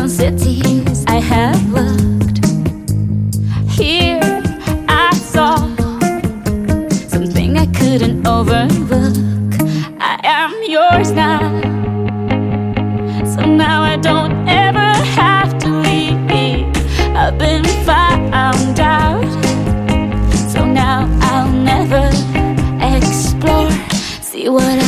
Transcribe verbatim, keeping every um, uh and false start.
thousand cities I have looked. Here I saw something I couldn't overlook. I am yours now, so now I don't ever have to leave. I've been found out, so now I'll never explore. See what